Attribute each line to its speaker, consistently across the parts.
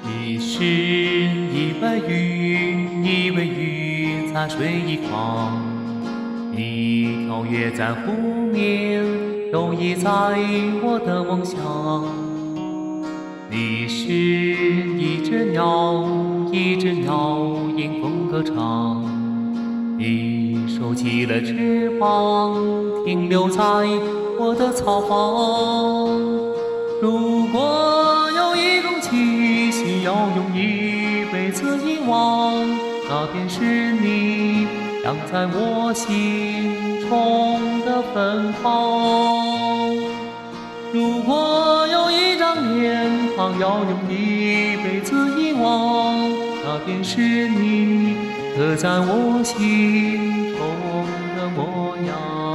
Speaker 1: 你是一尾鱼，一尾鱼在水一方，一条跃在湖面，游弋在我的梦乡。你是一只鸟，一只鸟迎风歌唱，你收起了翅膀，停留在我的草房。如果有一种气息要用一辈子遗忘，那便是你养在我心中的芬芳。如果有一张脸庞要用一辈子遗忘，那便是你刻在我心中的模样。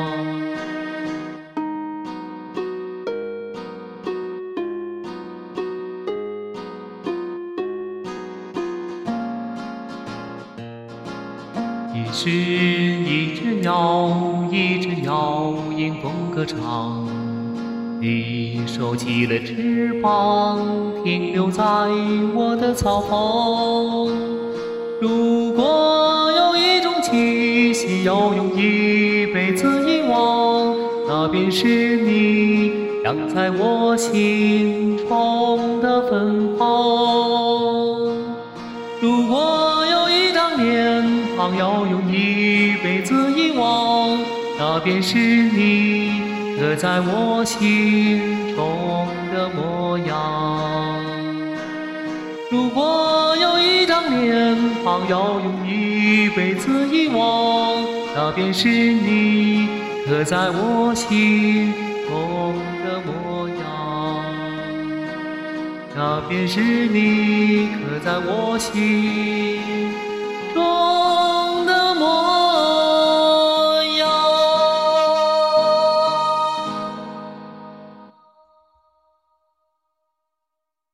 Speaker 1: 你是一只鸟，一只鸟迎风歌唱，你收起了翅膀，停留在我的草房。如果有一种气息要用一辈子遗忘，那便是你养在我心中的芬芳。如果有一张脸庞要用一辈子遗忘，那便是你刻在我心中的模样。如果有一张脸庞要用一辈子遗忘，那便是你刻在我心中的模样。那便是你刻在我心中